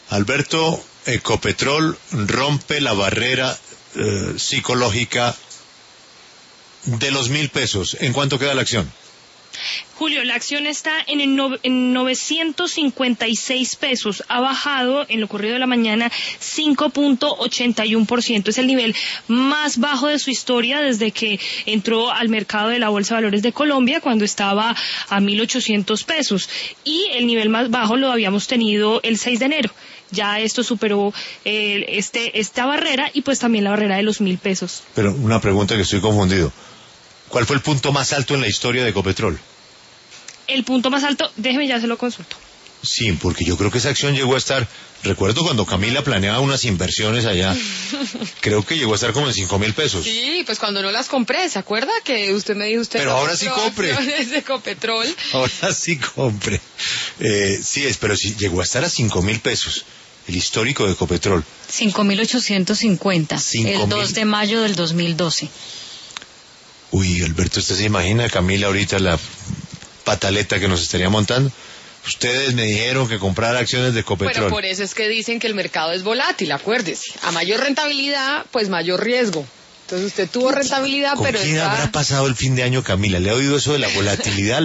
Alberto, Ecopetrol rompe la barrera psicológica de los 1.000 pesos. ¿En cuánto queda la acción? Julio, la acción está en 956 pesos. Ha bajado en lo corrido de la mañana 5.81%. Es el nivel más bajo de su historia desde que entró al mercado de la Bolsa de Valores de Colombia, cuando estaba a 1.800 pesos. Y el nivel más bajo lo habíamos tenido el 6 de enero. Ya esto superó esta barrera y pues también la barrera de los 1.000 pesos. Pero una pregunta que estoy confundido. ¿Cuál fue el punto más alto en la historia de Ecopetrol? El punto más alto, déjeme ya se lo consulto. Sí, porque yo creo que esa acción llegó a estar, recuerdo cuando Camila planeaba unas inversiones allá, creo que llegó a estar como en 5.000 pesos. Sí, pues cuando no las compré, ¿se acuerda? Que usted me dijo, pero ahora sí compre. De Ecopetrol. Ahora sí compre. Pero sí llegó a estar a 5.000 pesos. El histórico de Ecopetrol. 5.850. El 2 de mayo del 2012. Uy, Alberto, ¿usted se imagina, Camila, ahorita la pataleta que nos estaría montando? Ustedes me dijeron que comprar acciones de Ecopetrol. Pero por eso es que dicen que el mercado es volátil, acuérdese. A mayor rentabilidad, pues mayor riesgo. Entonces usted tuvo rentabilidad, ¿Con pero quién habrá pasado el fin de año, Camila? ¿Le ha oído eso de la volatilidad?